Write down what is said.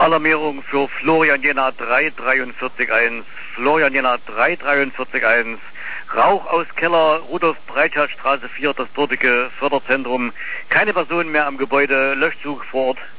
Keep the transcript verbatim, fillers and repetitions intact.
Alarmierung für Florian Jena drei drei vier eins. Florian Jena drei drei vier eins. Rauch aus Keller, Rudolf-Breitscheid-Straße vier, das dortige Förderzentrum. Keine Person mehr am Gebäude, Löschzug vor Ort.